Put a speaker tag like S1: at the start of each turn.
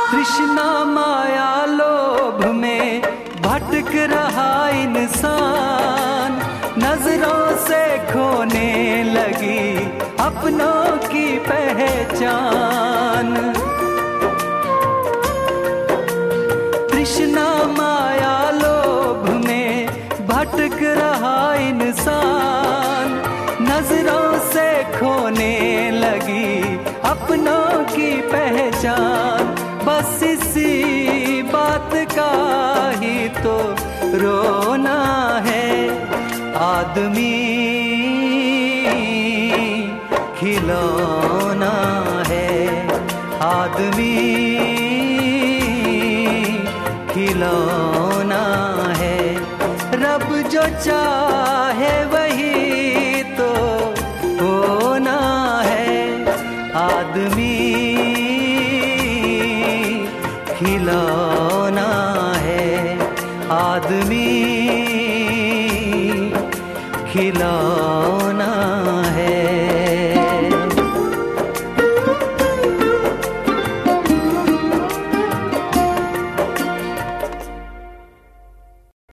S1: तृष्णा माया लोभ में भटक रहा इंसान, नजरों से खोने लगी अपनों की पहचान। तृष्णा माया लोभ में भटक रहा इंसान, नजरों से खोने लगी अपनों की पहचान। बस इसी बात का ही तो रोना है, आदमी खिलौना है, आदमी खिलौना है। रब जो चाहे वही तो होना है, आदमी खिलौना है, आदमी खिलौना।